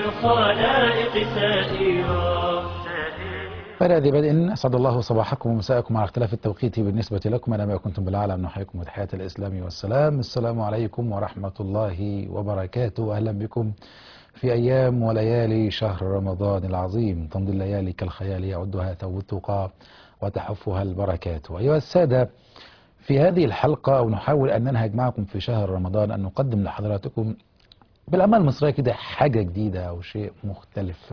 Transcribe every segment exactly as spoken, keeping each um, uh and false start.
الخلائق سائرا. فلا ذي بدء أسعد الله صباحكم ومساءكم على اختلاف التوقيت بالنسبة لكم. أنا ما كنتم بالعالم نحييكم بتحيات الإسلام والسلام. السلام عليكم ورحمة الله وبركاته. أهلا بكم في أيام وليالي شهر رمضان العظيم. تمضي الليالي كالخيال يعدها ثوب التقى وتحفها البركات. أيها السادة، في هذه الحلقة أو نحاول أن ننهج معكم في شهر رمضان أن نقدم لحضراتكم بالأعمال المصرية كده حاجة جديدة أو شيء مختلف.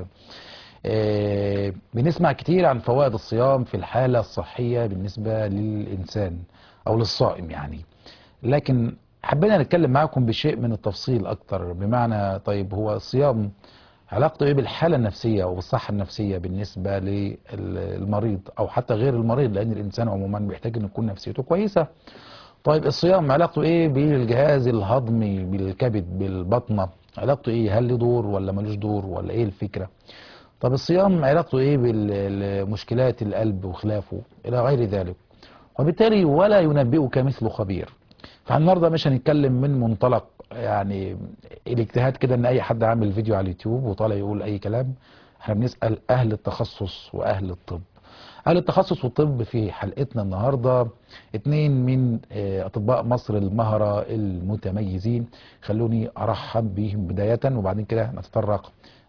آه بنسمع كتير عن فوائد الصيام في الحالة الصحية بالنسبة للإنسان أو للصائم يعني، لكن حبينا نتكلم معكم بشيء من التفصيل أكتر. بمعنى طيب هو الصيام علاقته إيه بالحالة النفسية وبالصحة النفسية بالنسبة للمريض أو حتى غير المريض، لأن الإنسان عموما بيحتاج أن يكون نفسيته كويسة. طيب الصيام علاقته إيه بالجهاز الهضمي، بالكبد، بالبطنة؟ علاقته إيه؟ هل له دور ولا ملوش دور ولا إيه الفكرة؟ طب الصيام علاقته ايه بالمشكلات القلب وخلافه الى غير ذلك؟ وبالتالي ولا ينبئك مثل خبير. فالنهارده مش هنتكلم من منطلق يعني الاجتهاد كده ان اي حد عامل فيديو على اليوتيوب وطالع يقول اي كلام. احنا بنسأل اهل التخصص واهل الطب. اهل التخصص والطب في حلقتنا النهارده اتنين من اطباء مصر المهرة المتميزين. خلوني ارحب بهم بداية وبعدين كده نتطرق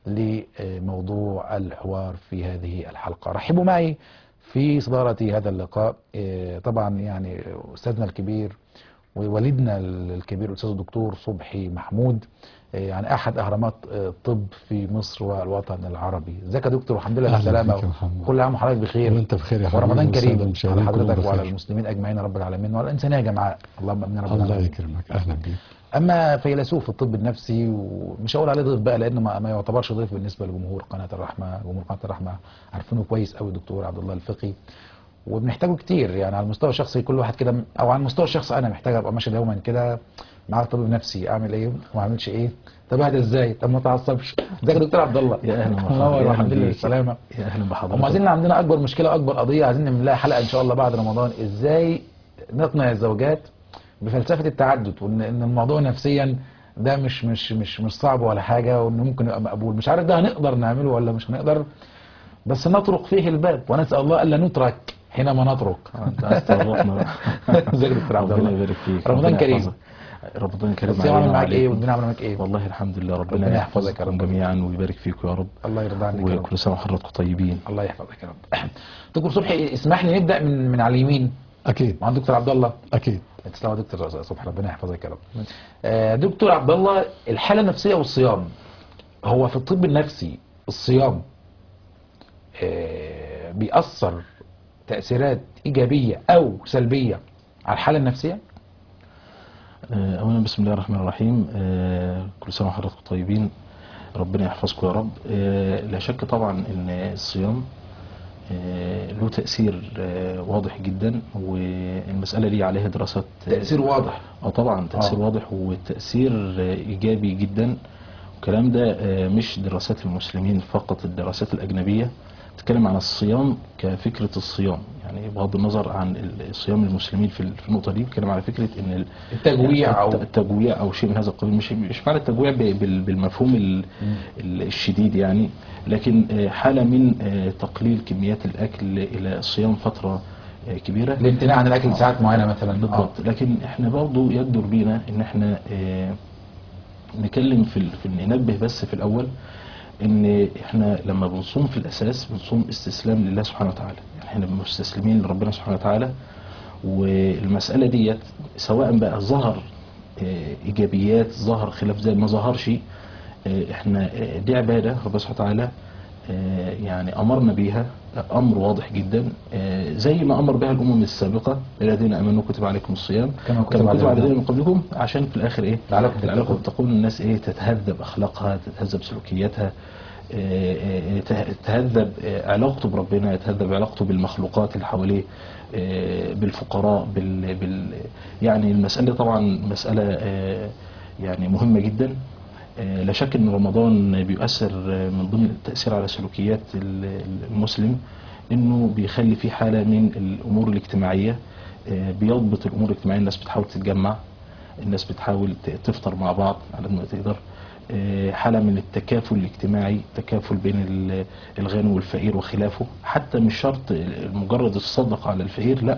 لموضوع الحوار في هذه الحلقة. رحبوا معي في صدارة هذا اللقاء طبعا يعني أستاذنا الكبير ووالدنا الكبير الأستاذ الدكتور صبحي محمود، يعني أحد أهرامات الطب في مصر والوطن العربي. ازيك يا دكتور؟ والحمد لله بالسلامة، كل عام وحضرتك بخير وانت بخير يا حبيبي، ورمضان كريم على حضرتك وعلى المسلمين أجمعين رب العالمين وعلى الإنسانية جمعاء. اللهم آمين رب العالمين. الله يكرمك، أهلا بك. اما فيلسوف الطب النفسي، ومش هقول عليه ضيف بقى لانه ما, ما يعتبرش ضيف بالنسبه لجمهور قناه الرحمه. جمهور قناه الرحمه عارفينه كويس قوي، دكتور عبد الله الفقي، وبنحتاجه كتير يعني على المستوى الشخصي. كل واحد كده او على المستوى الشخصي انا محتاج ابقى ماشي دوما كده مع طبيب نفسي، اعمل ايه وما اعملش ايه، طب اهدى ازاي، طب ما اتعصبش. ازيك يا دكتور عبد الله؟ يا اهلا ومرحبا، الحمد لله بالسلامه. يا اهلا بحضرتك. وما زلنا عندنا اكبر مشكله واكبر قضيه عايزين نعمل حلقه ان شاء الله بعد رمضان، ازاي نقنع الزوجات بفلسفة التعدد، وان ان الموضوع نفسيا ده مش مش مش مش صعب ولا حاجة، وانه ممكن يبقى مقبول. مش عارف ده هنقدر نعمله ولا مش هنقدر، بس نطرق فيه الباب ونسأل الله الا نترك حينما نترك. انت عايز تورطنا. ازيك يا دكتور عبد الله؟ ربنا يبارك فيك. رمضان كريم. رمضان كريم الصيام عامل معاك ايه والدنيا عامله معاك ايه؟ والله الحمد لله، ربنا, ربنا يحفظك يا رب جميعا ويبارك فيكم يا رب. الله يرضى عنك يا رب. وكل سنه وحضراتكم طيبين. الله يحفظك يا رب. دكتور صبحي، اسمح لي نبدا من من على اليمين. اكيد. مع دكتور عبد الله. اكيد. تسلم يا دكتور صبحي، ربنا يحفظك يا رب. آه دكتور عبد الله، الحاله النفسيه والصيام، هو في الطب النفسي الصيام آه بيأثر تأثيرات إيجابية أو سلبية على الحالة النفسية؟ آه أولا بسم الله الرحمن الرحيم. آه كل سنة وحضراتكم طيبين، ربنا يحفظكم يا رب. آه لا شك طبعا ان الصيام آه له تأثير آه واضح جدا، والمسألة دي عليها دراسات. تأثير واضح؟ اه طبعا تأثير آه. واضح والتأثير آه إيجابي جدا. الكلام ده آه مش دراسات المسلمين فقط، الدراسات الأجنبية تتكلم عن الصيام كفكرة الصيام، يعني بغض النظر عن الصيام المسلمين في النقطة دي، بتتكلم على فكرة ان التجويع او التجويع او شيء من هذا القبيل. مش مش معنى التجويع بالمفهوم الشديد يعني، لكن حالة من تقليل كميات الاكل الى الصيام فترة كبيرة، الامتناع عن الاكل ساعات معينة مثلا. بالضبط. لكن احنا برضو يقدر بينا ان احنا نتكلم في ننبه بس في الاول ان احنا لما بنصوم في الاساس بنصوم استسلام لله سبحانه وتعالى، يعني احنا مستسلمين لربنا سبحانه وتعالى. والمسألة ديت سواء بقى ظهر ايجابيات، ظهر خلاف زي ما ظهرش، احنا دي عبادة ربنا سبحانه وتعالى يعني امرنا بيها امر واضح جدا، زي ما امر بها الامم السابقة: الذين امنوا كتب عليكم الصيام كما كتب على الذين من قبلكم، عشان في الاخر ايه؟ لعلكم تتقون. الناس ايه؟ تتهذب اخلاقها، تتهذب سلوكياتها، تتهذب علاقته بربنا، يتهذب علاقته بالمخلوقات اللي حواليه، بالفقراء، بال, بال يعني المسألة طبعا مسألة يعني مهمة جدا. لا شك ان رمضان بيؤثر من ضمن التأثير على سلوكيات المسلم انه بيخلي في حالة من الامور الاجتماعية، بيضبط الامور الاجتماعية. الناس بتحاول تتجمع، الناس بتحاول تفطر مع بعض على قد ما تقدر، آه، حالة من التكافل الاجتماعي، تكافل بين ال- الغني والفقير وخلافه. حتى مش شرط مجرد الصدقة على الفقير، لا،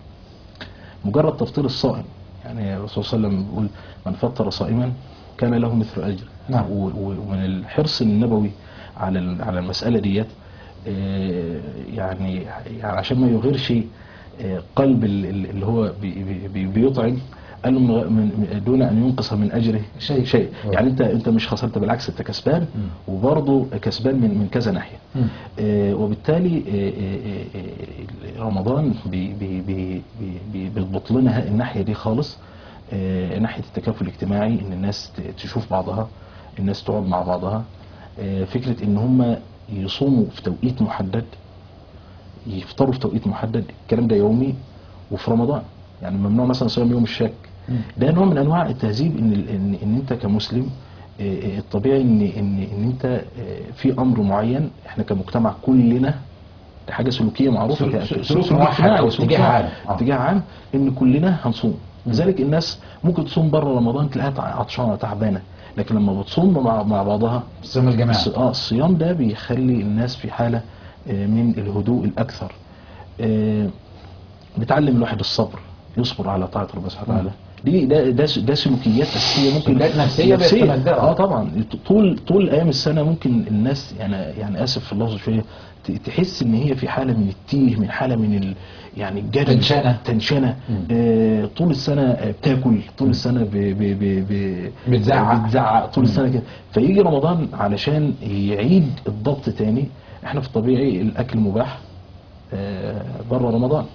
مجرد تفطير الصائم. يعني الرسول صلى الله عليه وسلم بيقول من فطر صائما كان له مثل أجر. نعم. و- و- ومن الحرص النبوي على ال- على المسألة ديت، آه، يعني يعني عشان ما يغيرش آه، قلب ال- ال- اللي هو بي- بي- بي- بيطعم، قال له من غ- من- دون ان ينقص من اجره شيء. شيء. آه. يعني انت انت مش خسرت، بالعكس انت كسبان، وبرضه كسبان من من كذا ناحيه. مم. آه، وبالتالي آه، آه، آه، آه، رمضان بي- بي- بي- بي- بي- بيضبط لنا الناحيه دي خالص. آه، ناحيه التكافل الاجتماعي، ان الناس ت- تشوف بعضها، الناس تقعد مع بعضها. آه، فكره ان هم يصوموا في توقيت محدد، يفطروا في توقيت محدد، الكلام ده يومي. وفي رمضان يعني ممنوع مثلا صيام يوم الشك. ده نوع من انواع التهذيب، ان ال- ان, إن انت كمسلم آه، آه، الطبيعي ان ان ان انت آه، في امر معين، احنا كمجتمع كلنا، ده حاجه سلوكيه معروفه، سلوك- ك- سلوك سلوك موحد اجتماعي، أو سلوك اتجاه اجتماعي، عام. آه. اتجاه عام، ان كلنا هنصوم. لذلك الناس ممكن تصوم بره رمضان تلاقيها عطشانه تعبانه، لكن لما بتصوم مع مع بعضها، الصيام الجماعي. الص- اه الصيام ده بيخلي الناس في حالة آه، من الهدوء الأكثر. آه، بتعلم الواحد الصبر، يصبر على طاعة ربنا سبحانه وتعالى. دي ده ده س- ده سلوكيات أساسية ممكن سلوكيات نفسية بيستمدها. اه طبعا. طول طول أيام السنة ممكن الناس، يعني يعني آسف في اللفظ شوية، ت- تحس إن هي في حالة من التيه، من حالة من ال يعني الجدل، تنشنة. تنشنة. آه طول السنة آه، بتاكل، طول السنة ب ب ب ب بتزعق. بتزعق طول السنة كده. فيجي رمضان علشان يعيد الضبط تاني. احنا في الطبيعي الأكل مباح آه، بره رمضان،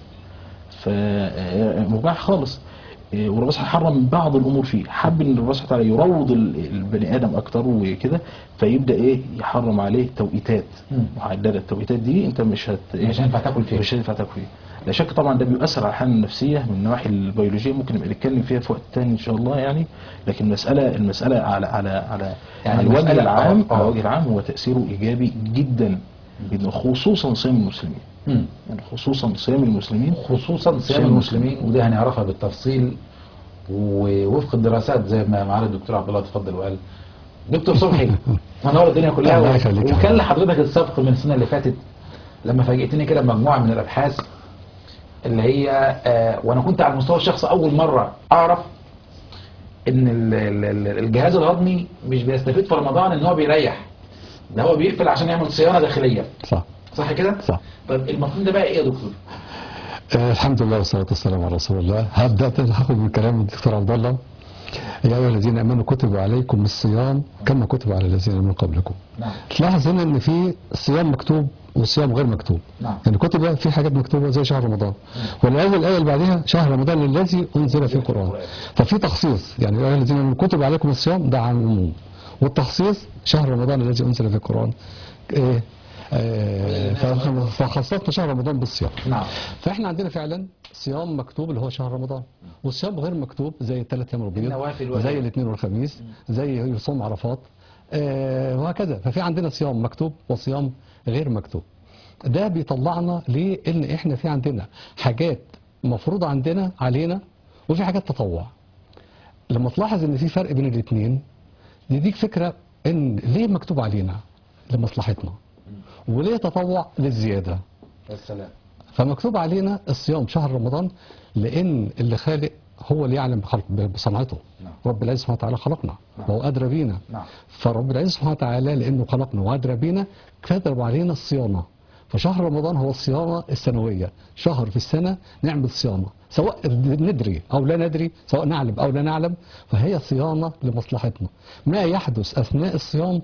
فمباح خالص. آه، وربنا سبحانه حرم بعض الامور فيه، حب ان ربنا سبحانه وتعالى يروض ال- البني ادم اكتر وكده، فيبدا ايه يحرم عليه توقيتات مم. محدده. التوقيتات دي انت مش هت إيه؟ مش هينفع تاكل فيها. مش هينفع تاكل فيها. لا شك طبعا ده بيؤثر على الحاله النفسيه من النواحي البيولوجيه، ممكن نبقى نتكلم فيها في وقت تاني ان شاء الله يعني. لكن المساله المساله على على على يعني على الوجه المسألة- العام، آه، آه. على الوجه العام هو تاثيره ايجابي جدا جدا، خصوصا صيام المسلمين. مم. يعني خصوصا صيام المسلمين. خصوصا صيام المسلمين، وده هنعرفها بالتفصيل ووفق الدراسات زي ما معالي الدكتور عبد الله تفضل وقال. دكتور صبحي منور الدنيا كلها، الله يخليك يا وكان حبيبي. لحضرتك السبق من السنه اللي فاتت لما فاجئتني كده بمجموعه من الابحاث اللي هي آه وانا كنت على المستوى الشخصي اول مره اعرف ان ال- ال- ال- الجهاز الهضمي مش بيستفيد في رمضان ان هو بيريح، ده هو بيقفل عشان يعمل صيانه داخليه. صح. صح كده؟ صح. طب المفهوم ده بقى ايه يا دكتور؟ آه الحمد لله والصلاة والسلام على رسول الله. هبدأ هاخد من كلام الدكتور عبد الله. يا أيها الذين آمنوا كتب عليكم الصيام كما كتب على الذين من قبلكم. نعم. تلاحظ هنا إن في صيام مكتوب وصيام غير مكتوب. نعم. يعني كتب في حاجات مكتوبة زي شهر رمضان. والآية الآية اللي بعدها شهر رمضان الذي أنزل فيه القرآن. ففي تخصيص، يعني يا أيها الذين آمنوا كتب عليكم الصيام ده عن العموم، والتخصيص شهر رمضان الذي أنزل فيه القرآن. إيه؟ آه، فخ- فخصصنا شهر رمضان بالصيام. نعم. فاحنا عندنا فعلا صيام مكتوب اللي هو شهر رمضان، والصيام غير مكتوب زي الثلاث ايام البيض، النوافل والهدى. زي الاثنين والخميس، زي يصوم عرفات، آه، وهكذا. ففي عندنا صيام مكتوب وصيام غير مكتوب. ده بيطلعنا ليه ان احنا في عندنا حاجات مفروضة عندنا علينا، وفي حاجات تطوع. لما تلاحظ ان في فرق بين الاثنين يديك فكرة ان ليه مكتوب علينا لمصلحتنا، وليه تطوع للزيادة. السلام. فمكتوب علينا الصيام شهر رمضان لأن اللي خالق هو اللي يعلم خلق بصنعته. نعم. رب العزة سبحانه وتعالى خلقنا نعم. وهو أدرى بينا. نعم. فرب العزة سبحانه وتعالى لأنه خلقنا وأدرى بينا كتب علينا الصيانة. فشهر رمضان هو الصيانة السنوية، شهر في السنة نعمل صيانة سواء ندري أو لا ندري، سواء نعلم أو لا نعلم، فهي صيانة لمصلحتنا. ما يحدث أثناء الصيام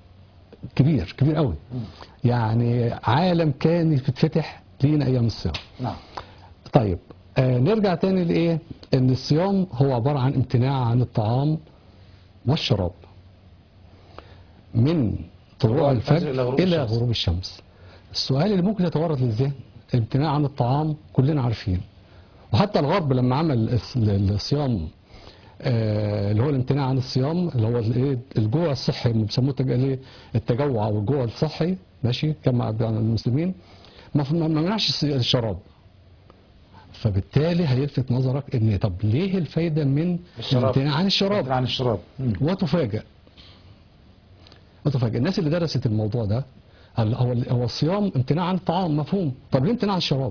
كبير كبير قوي. يعني عالم كان يتفتح لينا ايام الصيام. نعم. طيب آه نرجع تاني لايه؟ ان الصيام هو عباره عن امتناع عن الطعام والشراب من طلوع الفجر إلى غروب الى الشمس. غروب الشمس. السؤال اللي ممكن يتورط للذهن، الامتناع عن الطعام كلنا عارفين، وحتى الغرب لما عمل الس- الصيام آه، اللي هو الامتناع عن الصيام اللي هو الايه الجوع الصحي اللي بيسموه التج- الايه التجوع او الجوع الصحي، ماشي كما عند المسلمين، ما ف- ما منعش الس- الشراب. فبالتالي هيلفت نظرك ان طب ليه الفايده من الشراب. الامتناع عن الشراب؟ عن الشراب. مم. وتفاجأ متفاجئ. الناس اللي درست الموضوع ده هل- هو هو الصيام امتناع عن الطعام مفهوم، طب ليه امتناع عن الشراب؟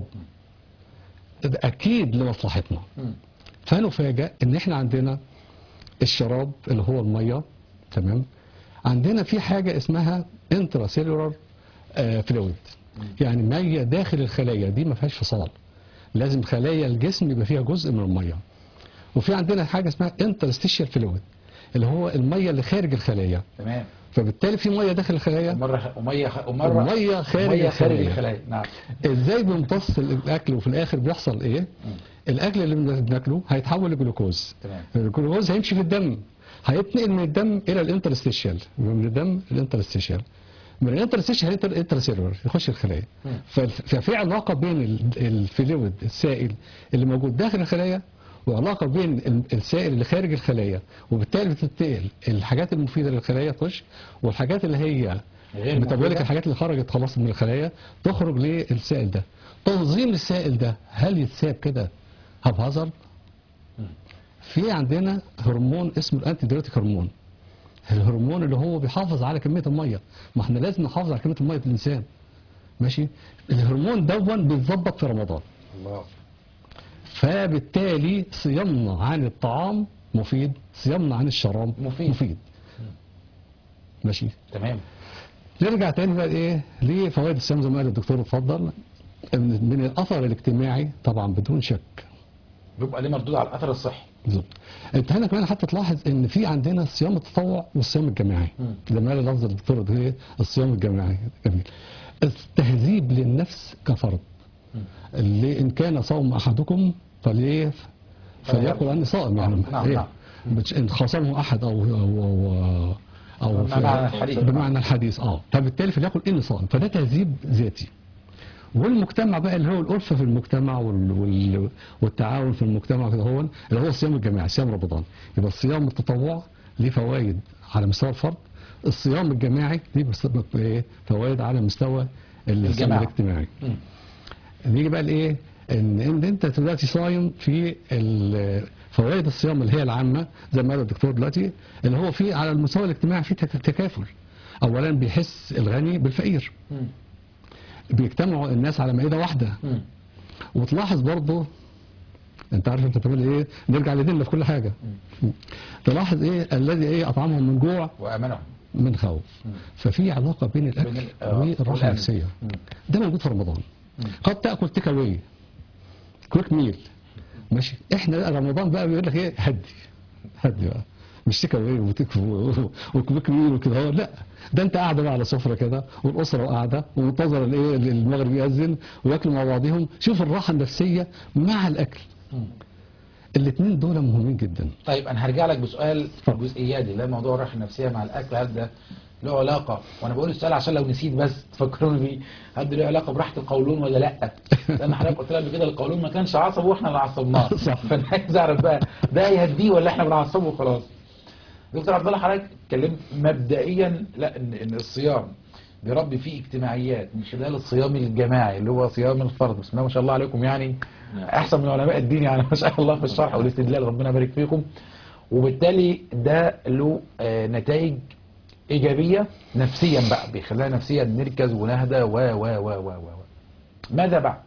ده اكيد لمصلحتنا. فنفاجئ ان احنا عندنا الشراب اللي هو الميه، تمام، عندنا في حاجه اسمها انتراسيلولار فلويد، يعني ميه داخل الخلايا دي ما فيهاش فصال، لازم خلايا الجسم يبقى فيها جزء من الميه. وفي عندنا حاجه اسمها انترستيشيال فلويد اللي هو الميه اللي خارج الخلايا، تمام. فبالتالي في ميه داخل الخلايا ومره وميه خ... ومره وميه خارج وميه خارج الخلايا. الخلايا. نعم. ازاي بنمتص الاكل وفي الاخر بيحصل ايه؟ الاكل اللي بناكله هيتحول لجلوكوز، تمام. الجلوكوز هيمشي في الدم، هيتنقل من الدم الى الانترستيشيال، من الدم الانترستيشيال، من الانترستيشيال الانترسيلولر يخش الخلايا. فف- ففي علاقه بين ال- الفلويد السائل اللي موجود داخل الخلايا وعلاقه بين ال- السائل اللي خارج الخلايا، وبالتالي بتنتقل الحاجات المفيده للخلايا تخش، والحاجات اللي هي غير ميتابوليك مفيدة. الحاجات اللي خرجت خلاص من الخلايا تخرج للسائل ده. تنظيم السائل ده هل يتساب كده هبهزر؟ في عندنا هرمون اسمه الانتي ديوريتيك هرمون، الهرمون اللي هو بيحافظ على كميه الميه، ما احنا لازم نحافظ على كميه الميه في الانسان، ماشي؟ الهرمون دون بيتظبط في رمضان، الله. فبالتالي صيامنا عن الطعام مفيد، صيامنا عن الشراب مفيد. مفيد. ماشي. تمام. نرجع تاني بقى ايه لفوائد الصيام زي ما قال الدكتور اتفضل. من من الاثر الاجتماعي طبعا بدون شك. بيبقى ليه مردود على الاثر الصحي. بالظبط. انت هنا كمان حتى تلاحظ ان في عندنا صيام التطوع والصيام الجماعي. زي ما قال لفظ الدكتور ده ايه الصيام الجماعي جميل. التهذيب للنفس كفرض. اللي ان كان صوم احدكم فليه فليقل اني صائم، يعني نعم، ايه نعم. بتش- ان خاصمه احد او او او, أو بمعنى الحديث. بمعنى الحديث اه فبالتالي فليقل اني صائم، فده تهذيب ذاتي. والمجتمع بقى اللي هو الألفة في المجتمع وال... وال... والتعاون في المجتمع كده هو اللي هو الصيام الجماعي، صيام رمضان. يبقى الصيام التطوع ليه فوائد على مستوى الفرد، الصيام الجماعي ليه بس- إيه؟ فوائد على مستوى الصيام الجماعة. الاجتماعي. نيجي بقى لايه؟ ان ان انت دلوقتي صايم في ال- فوائد الصيام اللي هي العامه زي ما قال الدكتور دلوقتي، اللي هو في على المستوى الاجتماعي في تك- تكافل. اولا بيحس الغني بالفقير، بيجتمعوا الناس على مائده واحده. مم. وتلاحظ برضه انت عارف انت بتعمل ايه، نرجع لديننا في كل حاجه. تلاحظ ايه الذي ايه اطعمهم من جوع وامنهم. من خوف. ففي علاقه بين الاكل بين ال- آه، والراحه والأمن. النفسيه. مم. ده موجود في رمضان. قد تاكل تيك اواي، كويك ميل، ماشي. احنا بقى رمضان بقى بيقول لك ايه هدي هدي بقى، مش تيك اواي وتيك وكويك ميل وكده هو، لا ده انت قاعده بقى على سفره كده والاسره قاعده ومنتظره الايه المغرب يأذن وياكلوا مع بعضهم. شوف الراحه النفسيه مع الاكل، الاثنين دول مهمين جدا. طيب انا هرجع لك بسؤال اتفضل. جزئياتي، لا موضوع الراحه النفسيه مع الاكل، هل ده له علاقه؟ وانا بقول السؤال عشان لو نسيت بس تفكروني بيه، هل ده له علاقه براحه القولون ولا لا؟ لان حضرتك قلت لي قبل كده القولون ما كانش عصب واحنا اللي عصبناه. صح. فانا عايز اعرف بقى ده يهديه ولا احنا بنعصبه وخلاص؟ دكتور عبد الله حضرتك اتكلمت مبدئيا لا ان ان الصيام بيربي فيه اجتماعيات من خلال الصيام الجماعي اللي هو صيام الفرد. بسم الله ما شاء الله عليكم، يعني احسن من علماء الدين يعني ما شاء الله في الشرح والاستدلال، ربنا يبارك فيكم. وبالتالي ده له آه، نتائج ايجابيه نفسيا بقى، بيخلينا نفسيا نركز ونهدى و و و و و ماذا بعد؟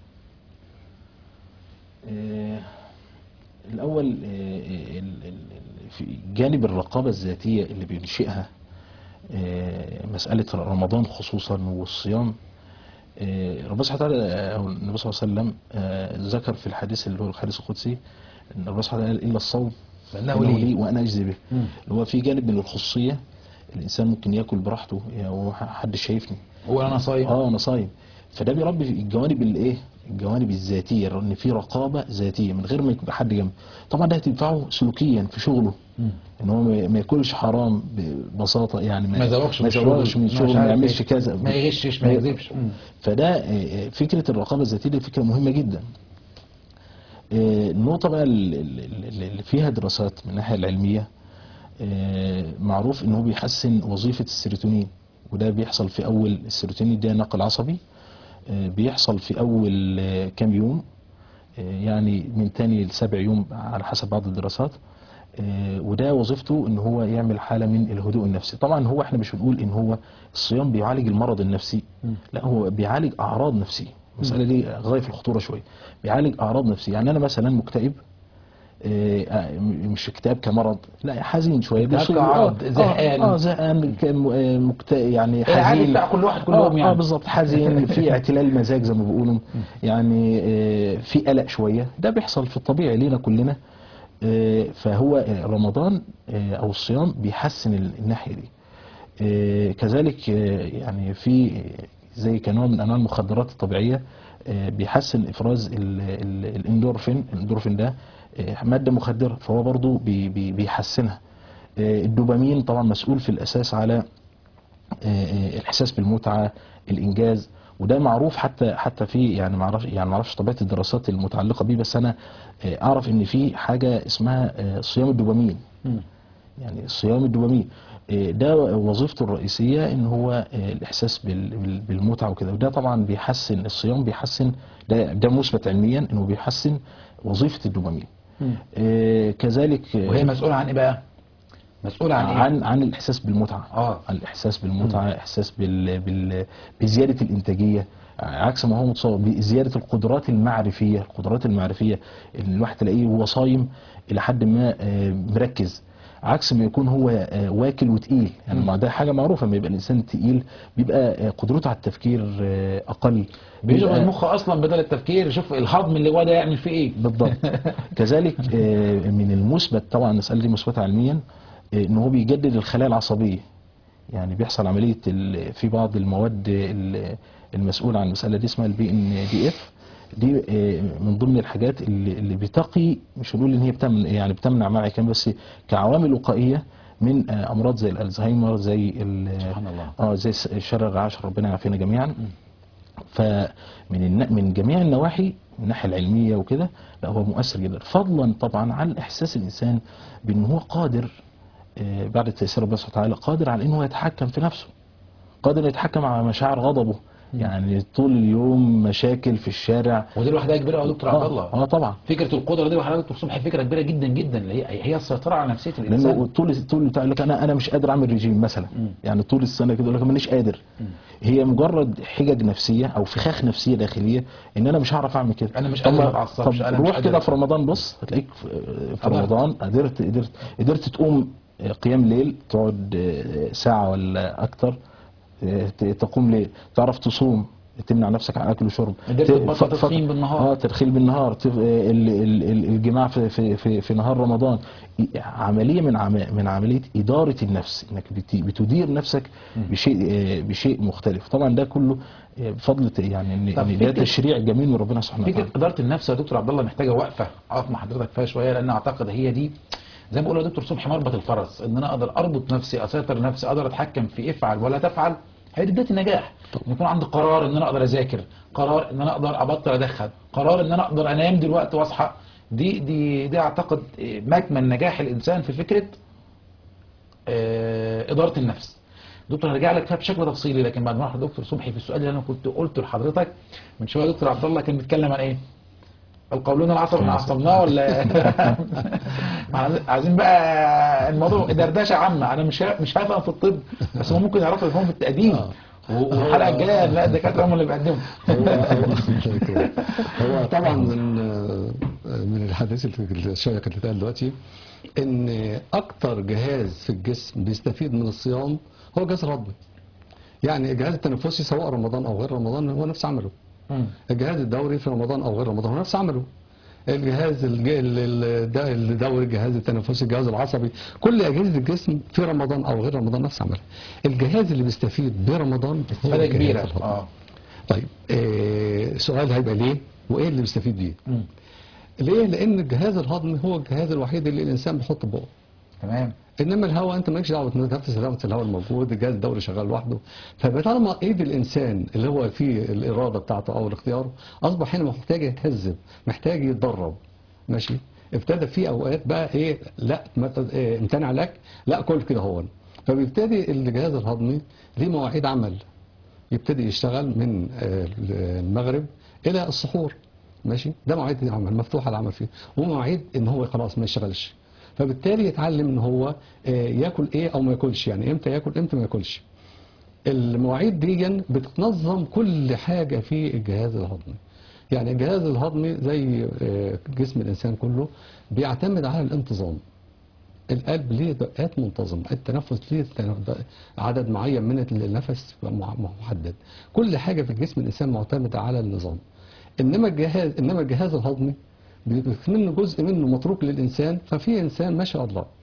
آه، الأول آه، ال- ال- ال- في جانب الرقابة الذاتية اللي بينشئها آه، مسألة رمضان خصوصا والصيام. آه، ربنا سبحانه وتعالى أو النبي صلى الله عليه وسلم آه، ذكر في الحديث اللي هو الحديث القدسي أن ربنا سبحانه وتعالى قال إلا الصوم فإنه فإنه لي. لي وأنا أجزي به. مم. اللي هو في جانب من الخصوصية، الإنسان ممكن ياكل براحته، يعني هو حد شايفني هو انا صايم. اه انا صايم. فده بيربي الجوانب الايه الجوانب الذاتيه، ان في رقابه ذاتيه من غير ما يكون حد جنبه. طبعا ده هتنفعه سلوكيا في شغله، ان هو ما ما ياكلش حرام ببساطه، يعني ما يزوغش ما من الشغل، يزوغش من مش الشغل، ما عارف يعملش إيه. كذا، ما يغشش، ما يكذبش. مم. فده آه، فكره الرقابه الذاتيه دي فكره مهمه جدا. آه، النقطه بقى ال- ال- ال- اللي فيها دراسات من الناحيه العلميه، آه، معروف ان هو بيحسن وظيفه السيروتونين، وده بيحصل في اول السيروتونين ده نقل عصبي، آه، بيحصل في اول آه، كام يوم، آه، يعني من تاني لسبع يوم على حسب بعض الدراسات. آه، وده وظيفته ان هو يعمل حاله من الهدوء النفسي. طبعا هو احنا مش بنقول ان هو الصيام بيعالج المرض النفسي، لا هو بيعالج اعراض نفسيه. المساله دي غايه في الخطوره شويه. بيعالج اعراض نفسيه. يعني انا مثلا مكتئب، آه، آه، مش اكتئاب كمرض، لا حزين شويه اكتئاب بيصيب- كعرض، اه زهقان. اه, آه زهقان كم- آه، مكت... يعني حزين، العادي بتاع كل واحد كل يوم اه, يعني. آه بالظبط، حزين في اعتلال مزاج زي ما بيقولوا، يعني آه، في قلق شويه، ده بيحصل في الطبيعي لينا كلنا. آه، فهو آه، رمضان آه، او الصيام بيحسن ال- الناحيه دي. آه، كذلك آه، يعني في زي كنوع من انواع المخدرات الطبيعيه، آه، بيحسن افراز ال- ال- الاندورفين. الاندورفين ده آه، ماده مخدره، فهو برضو بي- بي- بيحسنها. آه، الدوبامين طبعا مسؤول في الاساس على آه، آه، الاحساس بالمتعه، الانجاز. وده معروف حتى حتى في يعني ما اعرفش يعني ما اعرفش طبيعه الدراسات المتعلقه بيه، بس انا آه، اعرف ان في حاجه اسمها آه، صيام الدوبامين. يعني صيام الدوبامين آه، ده وظيفته الرئيسيه ان هو آه، الاحساس بال- بال- بالمتعه وكده. وده طبعا بيحسن الصيام، بيحسن، ده ده مثبت علميا انه بيحسن وظيفه الدوبامين. آه، كذلك آه، وهي مسؤولة عن ايه بقى؟ مسؤولة عن ايه؟ عن عن الاحساس بالمتعه. اه. عن الاحساس بالمتعه، احساس بال بال بزياده الانتاجيه، عكس ما هو متصور، بزياده القدرات المعرفيه. القدرات المعرفيه ان الواحد تلاقيه وهو صايم الى حد ما آه، مركز، عكس ما يكون هو آه، واكل وتقيل. يعني مم. ما ده حاجه معروفه، لما يبقى الانسان تقيل بيبقى آه، قدرته على التفكير آه، اقل. بيشغل بيبقى- المخ اصلا بدل التفكير، شوف الهضم اللي جواه ده يعمل فيه ايه. بالضبط. كذلك آه، من المثبت طبعا، المسألة دي مثبتة علميا، آه، ان هو بيجدد الخلايا العصبية. يعني بيحصل عملية ال- في بعض المواد ال- المسؤولة عن المسألة دي اسمها البي ان دي اف. دي آه، من ضمن الحاجات اللي اللي بتقي، مش هنقول ان هي بتمنع يعني بتمنع منع كامل، بس كعوامل وقائية من آه، امراض زي الالزهايمر، زي ال- سبحان الله. اه زي شر الرعاش، ربنا يعافينا جميعا. فمن الن- من جميع النواحي، من الناحيه العلميه وكده، لا هو مؤثر جدا، فضلا طبعا عن احساس الانسان بان هو قادر آه، بعد تيسير ربنا سبحانه وتعالى، قادر على انه يتحكم في نفسه، قادر يتحكم على مشاعر غضبه. يعني طول اليوم مشاكل في الشارع. ودي لوحدها كبيره قوي يا دكتور عبد الله. اه اه طبعا. فكره القدره دي لوحدها يا دكتور صبحي فكره كبيره جدا جدا، اللي هي هي السيطره على نفسيه لانه الانسان. طول طول بتاع لك انا انا مش قادر اعمل ريجيم مثلا، يعني طول السنه كده يقول لك مانيش قادر. هي مجرد حجج نفسيه او فخاخ نفسيه داخليه ان انا مش هعرف اعمل كده. أنا مش طب قادر، ما- ما اتعصبش، طب أنا مش روح قادر كده في أفهم. رمضان، بص هتلاقيك في في قدرت. رمضان قدرت قدرت قدرت تقوم قيام ليل، تقعد ساعه ولا اكتر، تقوم ليل، تعرف تصوم، تمنع نفسك عن اكل وشرب، قدرت ت- تبطل ف- ف- تدخين بالنهار. اه تدخين بالنهار، تف- ال- ال- ال- الجماع في في في, في نهار رمضان. عمليه من عم من عمليه اداره النفس، انك بت- بتدير نفسك بشيء آه، بشيء مختلف. طبعا ده كله آه، بفضل ت- يعني ان طب إن ده فكرة- تشريع جميل من ربنا سبحانه فكره وتعالى. اداره النفس يا دكتور عبد الله محتاجه وقفه اقف مع حضرتك فيها شويه، لان اعتقد هي دي زي ما بقول يا دكتور صبحي مربط الفرس، ان انا اقدر اربط نفسي، اسيطر نفسي، اقدر اتحكم في افعل ولا تفعل. هي دي بدايه النجاح، ان يكون عندي قرار ان انا اقدر اذاكر، قرار ان انا اقدر ابطل ادخن، قرار ان انا اقدر انام دلوقتي واصحى. دي دي دي اعتقد مكمن نجاح الانسان في فكره آه، اداره النفس. دكتور هرجع لك فيها بشكل تفصيلي، لكن بعد ما اروح لدكتور صبحي في السؤال اللي انا كنت قلته لحضرتك من شويه، دكتور عبد الله كان بيتكلم عن ايه؟ القولون العصبي اللي عصبناه ولا عايزين بقى الموضوع دردشه عامه، انا مش مش هفهم في الطب، بس هم ممكن يعرفوا يفهموا في التقديم. والحلقه الجايه لا الدكاتره هم اللي بيقدموا. هو هو طبعا من من الحديث الشيق اللي اتقال دلوقتي ان اكتر جهاز في الجسم بيستفيد من الصيام هو الجهاز الهضمي. يعني الجهاز التنفسي سواء رمضان او غير رمضان هو نفس عمله. الجهاز الدوري في رمضان او غير رمضان هو نفس عمله. الجهاز الج- ال- ال- ده- الدوري، الجهاز التنفسي، الجهاز العصبي، كل اجهزه الجسم في رمضان او غير رمضان نفس عملها. الجهاز اللي بيستفيد برمضان هو استفاده الجهاز كبيره. الهضمي. اه طيب آه سؤال هيبقى ليه وايه اللي بيستفيد بيه؟ مم. ليه؟ لان الجهاز الهضمي هو الجهاز الوحيد اللي الانسان بيحط بقه. تمام. انما الهواء انت مالكش دعوه بنفس نفس الهواء الموجود، الجهاز الدوري شغال لوحده. فطالما ايد الانسان اللي هو فيه الاراده بتاعته او الاختيار اصبح هنا محتاج يتهذب، محتاج يتدرب. ماشي؟ ابتدى في اوقات بقى ايه، لا ما ت- إيه امتنع لك، لا كل كده هو. فبيبتدي الجهاز الهضمي ليه مواعيد عمل، يبتدي يشتغل من آه، المغرب الى السحور. ماشي؟ ده مواعيد عمل مفتوحه العمل فيه، ومواعيد ان هو خلاص ما يشتغلش. فبالتالي يتعلم ان هو آه، ياكل ايه او ما ياكلش، يعني امتى ياكل امتى ما ياكلش. المواعيد دي بتنظم كل حاجة في الجهاز الهضمي. يعني الجهاز الهضمي زي آه، جسم الإنسان كله بيعتمد على الانتظام. القلب ليه دقات منتظمة، التنفس ليه تن- عدد معين من النفس مع- محدد. كل حاجة في جسم الإنسان معتمدة على النظام. إنما الجهاز إنما الجهاز الهضمي بيبقى منه جزء منه متروك للإنسان، ففي إنسان ما شاء الله.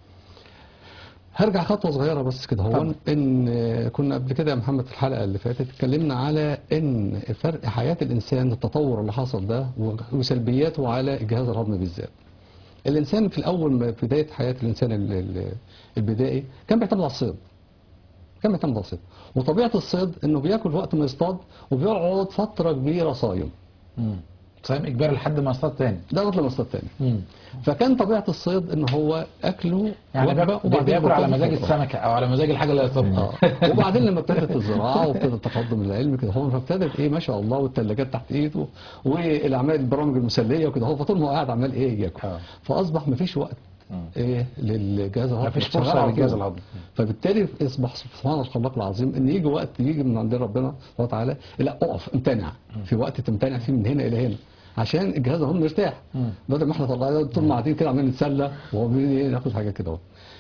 هرجع خطوة صغيرة بس كده، هو اتفضل. ان كنا قبل كده يا محمد في الحلقة اللي فاتت اتكلمنا على ان فرق حياة الانسان، التطور اللي حصل ده وسلبياته على الجهاز الهضمي بالذات. الانسان في الاول ما- في بداية حياة الانسان ال- ال- البدائي كان بيعتمد على الصيد. كان بيعتمد على الصيد، وطبيعة الصيد انه بياكل وقت ما يصطاد وبيقعد فترة كبيرة صايم. مم. صايم اجباري لحد ما اصطاد تاني. ده وقت لما يصطاد تاني. مم. فكان طبيعة الصيد ان هو اكله يعني وجبة بياكل بياكل على بينتظر مزاج فترة. السمكه او على مزاج الحاجه اللي هيصطادها. اه وبعدين لما ابتدت الزراعه وابتدى التقدم العلمي كده هو، فابتدت ايه ما شاء الله، والثلاجات تحت ايده والاعمال البرامج المسليه وكده هو، فطول ما هو قاعد عمال ايه ياكل. آه. فاصبح ما فيش وقت ايه للجهاز الهضمي، مفيش شغال فرصه على للجهاز طول. الهضمي. فبالتالي اصبح سبحان الخلاق العظيم ان يجي وقت يجي من عند ربنا سبحانه وتعالى، لا اقف امتنع في وقت تمتنع فيه من هنا الى هنا عشان الجهاز الهضمي مرتاح. مم. بدل ما احنا طلعنا طول ما قاعدين كده عمالين نتسلى وهو بياخد حاجه كده اهو.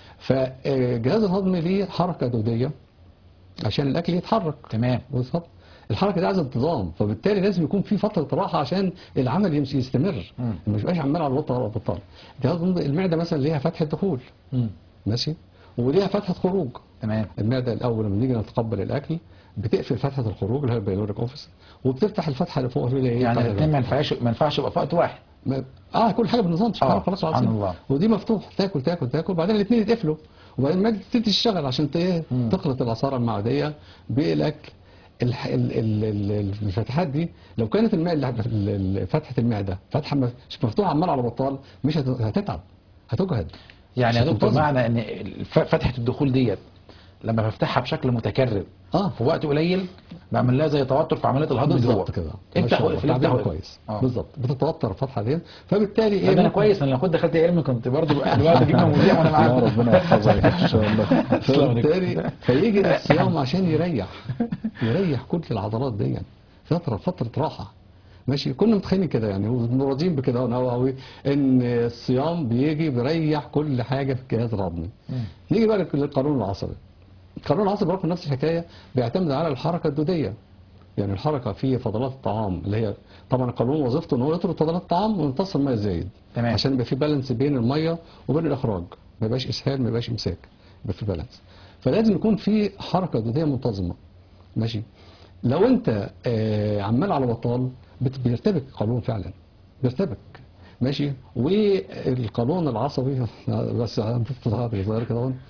فالجهاز الهضمي ليه حركه دوديه عشان الاكل يتحرك. تمام. بالظبط. الحركه دي عايزه انتظام، فبالتالي لازم يكون في فتره راحه عشان العمل يمشي يستمر. مم. ما يبقاش عمال على البطال على البطال. الجهاز الهضمي المعده مثلا ليها فتحه دخول، مم. ماشي، وليها فتحه خروج. تمام. المعده الاول لما نيجي نتقبل الاكل بتقفل فتحه الخروج اللي هي البيلوريك اوفيس، وبتفتح الفتحه اللي فوق اللي هي يعني بتاعت الاثنين ما الرئة. ينفعش ما ينفعش يبقى في وقت واحد. ما- اه كل حاجه بالنظام سبحان آه، الله خلاص سبحان العظيم. الله. ودي مفتوح تاكل تاكل تاكل وبعدين الاثنين يتقفلوا، وبعدين المعده تبتدي تشتغل عشان ت- ايه مم. تخلط العصاره المعديه بالاكل. الح... ال... ال... ال... الفتحات دي لو كانت المعده ال- ال- فتحه المعده فتحه م- مش مفتوحه عمال على بطال مش هت... هتتعب، هتجهد. يعني يا مش دكتور هتنتظم. معنى ان الف- فتحه الدخول ديت لما بفتحها بشكل متكرر اه في وقت قليل بعمل لها زي توتر في عمليه الهضم جوه. بالظبط كده. ما افتح شاء الله. واقفل افتح تعبير واقفل. كويس. آه. بالظبط بتتوتر الفتحه دي، فبالتالي ايه انا ممكن- كويس، انا لو كنت دخلت علم كنت برضه دلوقتي جبنا مذيع وانا معاك. يا ربنا يحفظك ان شاء الله. تسلم عليك. فبالتالي فيجي الصيام عشان يريح يريح كل العضلات دي يعني. فتره فتره راحه. ماشي، كنا متخيلين كده يعني وراضيين بكده ونهوا قوي ان الصيام بيجي بيريح كل حاجه في الجهاز الهضمي. نيجي بقى للقانون العصبي. القانون العصبي برضه نفس الحكايه، بيعتمد على الحركه الدوديه. يعني الحركه في فضلات الطعام اللي هي طبعا القانون وظيفته ان هو يطرد فضلات الطعام ويمتص الميه الزايد. تمام. عشان يبقى في بالانس بين الميه وبين الاخراج، ما يبقاش اسهال ما يبقاش امساك، يبقى في بالانس. فلازم يكون في حركه دوديه منتظمه. ماشي. لو انت آه عمال على بطال بت- بيرتبك القانون فعلا، بيرتبك. ماشي. والقانون العصبي بس هنضيف تظاهر صغير كده اهو.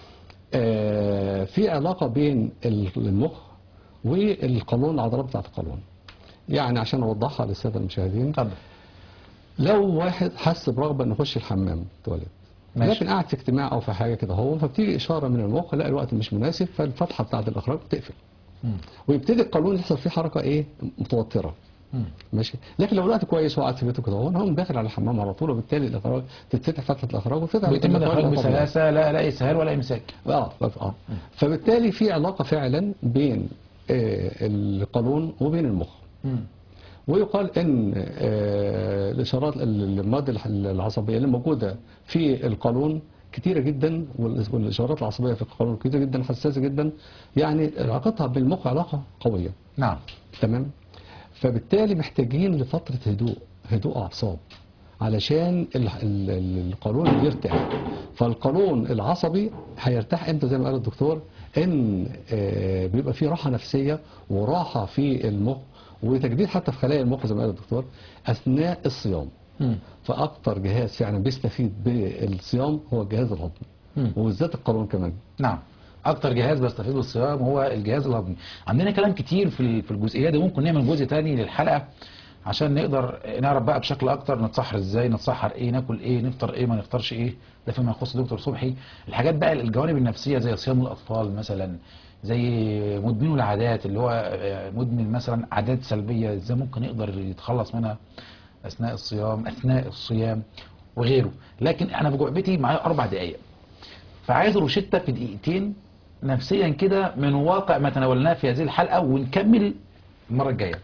آه في علاقه بين المخ والقانون العضلات بتاعت القانون. يعني عشان اوضحها للساده المشاهدين، اتفضل. لو واحد حس برغبه انه يخش الحمام تواليت، ماشي. لكن قاعد في اجتماع او في حاجه كده هو، فبتيجي اشاره من المخ لا الوقت مش مناسب، فالفتحه بتاعت الاخراج بتقفل. مم. ويبتدي القانون يحصل فيه حركه ايه متوتره. مم. ماشي. لكن لو الوقت كويس وقعد في بيته كده هو هم داخل على الحمام على طول، وبالتالي الاخراج تتفتح فتحه الاخراج وتفتح بيتم الاخراج طبيعي. بسلاسه، لا لا اسهال ولا امساك. اه اه فبالتالي في علاقه فعلا بين آه القانون وبين المخ. مم. ويقال ان آه، الاشارات المواد العصبيه اللي موجوده في القانون كتيره جدا، وال- والاشارات العصبيه في القانون كتيره جدا حساسه جدا، يعني علاقتها بالمخ علاقه قويه. نعم. تمام. فبالتالي محتاجين لفتره هدوء هدوء اعصاب علشان ال- ال- ال- القانون يرتاح. فالقانون العصبي هيرتاح امتى زي ما قال الدكتور، ان آه، بيبقى فيه راحه نفسيه وراحه في المخ وتجديد حتى في خلايا المخ زي ما قال الدكتور اثناء الصيام. مم. فاكتر جهاز فعلا بيستفيد بالصيام هو الجهاز الهضمي، مم. وبالذات القولون كمان. نعم. اكتر جهاز بيستفيد بالصيام هو الجهاز الهضمي. عندنا كلام كتير في ال- في الجزئيه دي، ممكن نعمل جزء تاني للحلقه عشان نقدر نعرف بقى بشكل اكتر نتسحر ازاي، نتسحر ايه، ناكل ايه، نفطر ايه، ما نفطرش ايه. ده فيما يخص دكتور صبحي. الحاجات بقى الجوانب النفسيه زي صيام الاطفال مثلا، زي مدمنو العادات اللي هو مدمن مثلا عادات سلبيه، ازاي ممكن يقدر يتخلص منها اثناء الصيام اثناء الصيام. وغيره، لكن انا في جعبتي معايا اربع دقائق، فعايز روشته في دقيقتين نفسيا كده من واقع ما تناولناه في هذه الحلقه، ونكمل المره الجايه.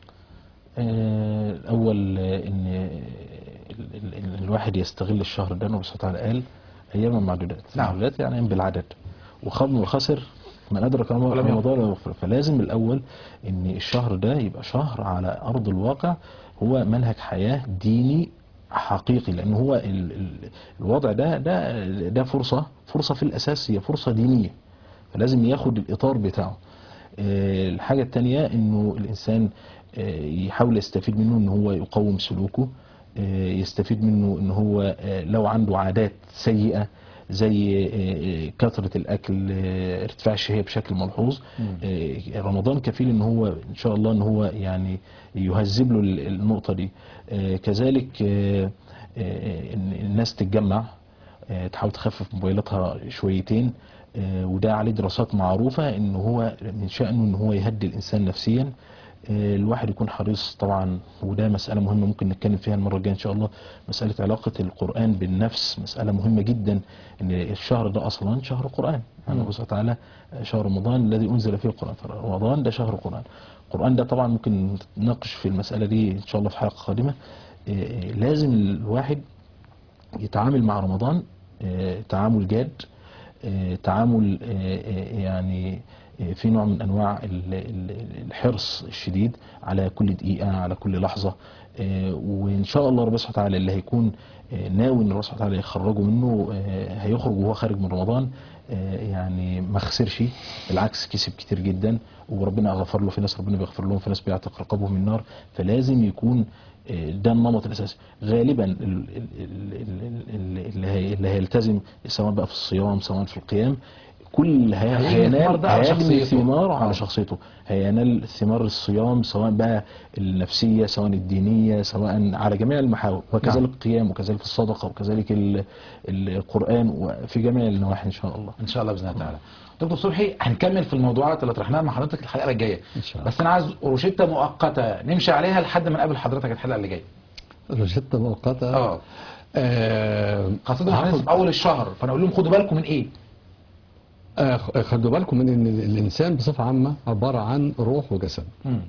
آه، الأول آه، إن ال- ال- ال- الواحد يستغل الشهر ده. النبي صلى الله عليه وسلم قال أيام معدودات. نعم. معدودات يعني بالعدد، وخاب وخسر من أدرك ولم يغفر. رمضان ولم يغفر. فلازم الأول إن الشهر ده يبقى شهر على أرض الواقع، هو منهج حياة ديني حقيقي، لأن هو ال- ال- الوضع ده ده ده فرصة فرصة في الأساس هي فرصة دينية، فلازم ياخد الإطار بتاعه. آه، الحاجة التانية انه الانسان آه، يحاول يستفيد منه ان هو يقوم سلوكه، آه، يستفيد منه ان هو آه، لو عنده عادات سيئة زي آه، آه، كثرة الاكل، آه، ارتفاع الشهية بشكل ملحوظ، آه، رمضان كفيل ان هو ان شاء الله ان هو يعني يهذب له ال- النقطة دي. آه، كذلك آه، آه، ان الناس تتجمع، آه، تحاول تخفف موبايلاتها شويتين، آه، وده عليه دراسات معروفة ان هو من شأنه ان هو يهدي الانسان نفسيا. آه، الواحد يكون حريص طبعا، وده مسألة مهمة ممكن نتكلم فيها المرة الجاية ان شاء الله. مسألة علاقة القرآن بالنفس مسألة مهمة جدا، ان الشهر ده اصلا شهر قرآن. يعني الله سبحانه وتعالى شهر رمضان الذي انزل فيه القرآن، فرمضان ده شهر قرآن. القرآن ده طبعا ممكن نتناقش في المسألة دي ان شاء الله في حلقة قادمة. آه، آه، لازم الواحد يتعامل مع رمضان آه، تعامل جاد، آه، تعامل آه، آه، يعني آه، في نوع من انواع ال- ال- الحرص الشديد على كل دقيقة، على كل لحظة. آه، وان شاء الله ربنا سبحانه وتعالى اللي هيكون آه، ناوي ان ربنا سبحانه وتعالى يخرجه منه آه، هيخرج وهو خارج من رمضان آه، يعني ما خسرش، بالعكس كسب كتير جدا، وربنا غفر له. في ناس ربنا بيغفر لهم، في ناس بيعتق رقابهم من النار. فلازم يكون آه، ده النمط الاساسي. غالبا ال- ال- ال- ال- ال- اللي هي- اللي هيلتزم سواء بقى في الصيام سواء في القيام، كل هي- هيجني الثمار هينال ده على هيجني شخصيته. ثمار آه. على شخصيته، هينال ثمار الصيام سواء بقى النفسية سواء الدينية سواء على جميع المحاور، وكذلك نعم. القيام وكذلك الصدقة وكذلك ال- ال- القرآن، وفي جميع النواحي ان شاء الله. ان شاء الله باذن الله تعالى. دكتور صبحي، هنكمل في الموضوعات اللي طرحناها مع حضرتك الحلقه الجايه، إن شاء الله. بس انا عايز روشته مؤقته نمشي عليها لحد ما نقابل حضرتك الحلقه اللي جايه. روشته مؤقته. اه آه، خاصه احنا هاخد- لسه في اول الشهر، فانا اقول لهم خدوا بالكم من ايه. آه، خدوا بالكم من ان الانسان بصفه عامه عباره عن روح وجسد. مم.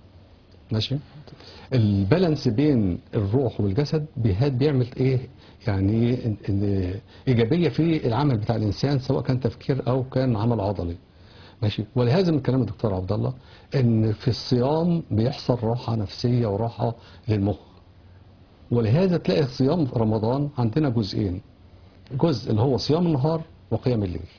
ماشي. البالانس بين الروح والجسد بيهاد بيعمل ايه؟ يعني إن- إن ايجابيه في العمل بتاع الانسان سواء كان تفكير او كان عمل عضلي. ماشي. ولهذا من كلام الدكتور عبد الله ان في الصيام بيحصل راحه نفسيه وراحه للمخ. ولهذا تلاقي صيام رمضان عندنا جزئين، جزء اللي هو صيام النهار وقيام الليل.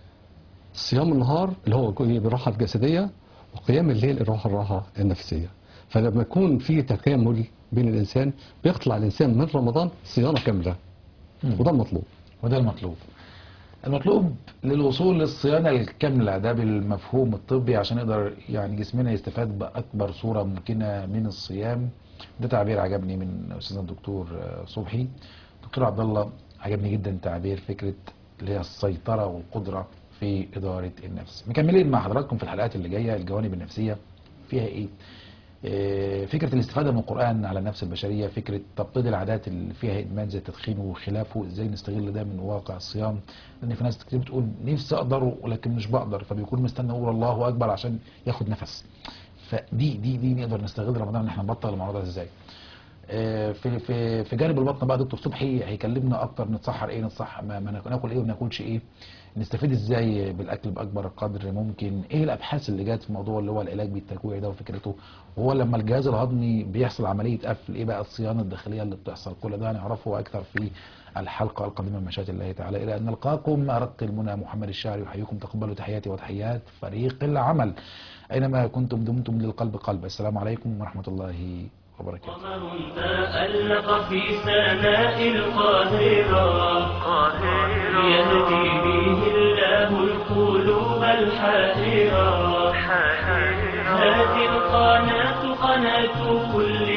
صيام النهار اللي هو بالراحه الجسديه، وقيام الليل الراحه الراحه النفسيه. فلما يكون في تكامل بين الانسان بيطلع الانسان من رمضان صيانه كامله، مم. وده المطلوب. وده المطلوب. المطلوب للوصول للصيانة الكاملة ده بالمفهوم الطبي عشان يقدر يعني جسمنا يستفاد بأكبر صورة ممكنة من الصيام. ده تعبير عجبني من أستاذنا الدكتور صبحي. دكتور عبد الله، عجبني جدا تعبير فكرة اللي هي السيطرة والقدرة في إدارة النفس. مكملين مع حضراتكم في الحلقات اللي جاية الجوانب النفسية فيها إيه؟ إيه، فكرة الاستفادة من القرآن على النفس البشرية، فكرة تبطيد العادات اللي فيها إدمان زي التدخين وخلافه، إزاي نستغل ده من واقع الصيام. لأن في ناس كتير بتقول نفسي أقدر ولكن مش بقدر، فبيكون مستنى يقول الله أكبر عشان ياخد نفس. فدي دي دي نقدر نستغل رمضان إن إحنا نبطل الموضوع ده إزاي. آه، في في في جانب البطن بقى دكتور صبحي هيكلمنا اكتر، نتسحر ايه نتصحر ما ما ناكل ايه وما ناكلش ايه، نستفيد ازاي بالاكل باكبر قدر ممكن، ايه الابحاث اللي جت في موضوع اللي هو العلاج بالتجويع ده وفكرته، وهو لما الجهاز الهضمي بيحصل عمليه قفل ايه بقى الصيانه الداخليه اللي بتحصل. كل ده هنعرفه اكثر في الحلقه القادمه من مشيئه الله تعالى. الى ان نلقاكم ارق المنى محمد الشاعري يحييكم، تقبلوا تحياتي وتحيات فريق العمل اينما كنتم دمتم للقلب قلب. السلام عليكم ورحمه الله وبركاته. قمر تألق في سماء القاهرة، يهدي به الله القلوب الحائرة. هذه القناة قناة كل